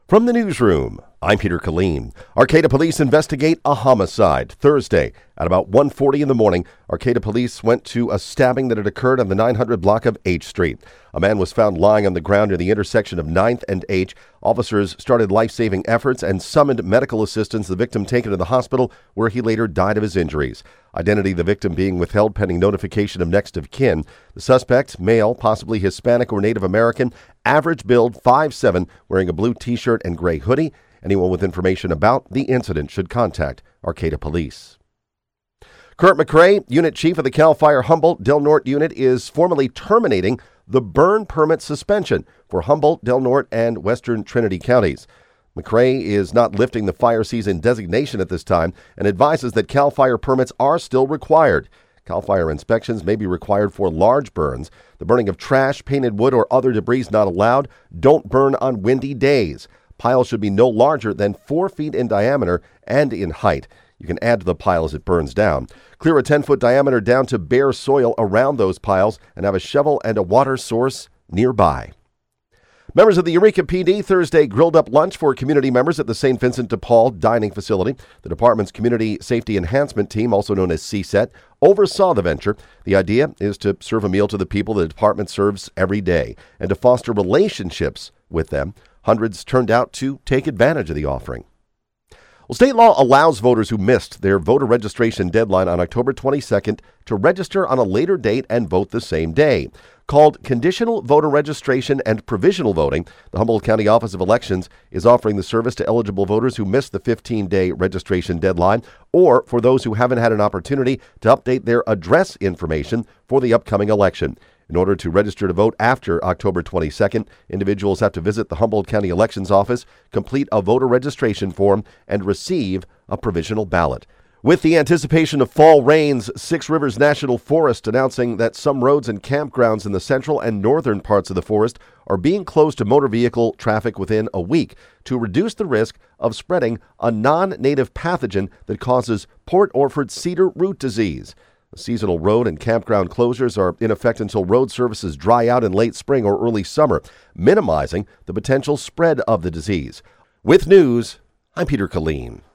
From the newsroom, I'm Peter Killeen. Arcata police investigate a homicide Thursday at about 1:40 in the morning. Arcata police went to a stabbing that had occurred on the 900 block of H Street. A man was found lying on the ground near the intersection of 9th and H. Officers started life-saving efforts and summoned medical assistance. The victim taken to the hospital, where he later died of his injuries. Identity of the victim being withheld pending notification of next of kin. The suspect, male, possibly Hispanic or Native American, average build 5'7", wearing a blue T-shirt and gray hoodie. Anyone with information about the incident should contact Arcata Police. Kurt McCray, Unit Chief of the CAL FIRE Humboldt Del Norte Unit, is formally terminating the burn permit suspension for Humboldt, Del Norte, and Western Trinity counties. McCray is not lifting the fire season designation at this time and advises that CAL FIRE permits are still required. CAL FIRE inspections may be required for large burns. The burning of trash, painted wood, or other debris is not allowed. Don't burn on windy days. Piles should be no larger than 4 feet in diameter and in height. You can add to the pile as it burns down. Clear a 10-foot diameter down to bare soil around those piles and have a shovel and a water source nearby. Members of the Eureka PD Thursday grilled up lunch for community members at the St. Vincent de Paul dining facility. The department's Community Safety Enhancement Team, also known as CSET, oversaw the venture. The idea is to serve a meal to the people the department serves every day and to foster relationships with them. Hundreds turned out to take advantage of the offering. Well, state law allows voters who missed their voter registration deadline on October 22nd to register on a later date and vote the same day. Called conditional voter registration and provisional voting, the Humboldt County Office of Elections is offering the service to eligible voters who missed the 15-day registration deadline or for those who haven't had an opportunity to update their address information for the upcoming election. In order to register to vote after October 22nd, individuals have to visit the Humboldt County Elections Office, complete a voter registration form, and receive a provisional ballot. With the anticipation of fall rains, Six Rivers National Forest announcing that some roads and campgrounds in the central and northern parts of the forest are being closed to motor vehicle traffic within a week to reduce the risk of spreading a non-native pathogen that causes Port Orford cedar root disease. Seasonal road and campground closures are in effect until road services dry out in late spring or early summer, minimizing the potential spread of the disease. With news, I'm Peter Killeen.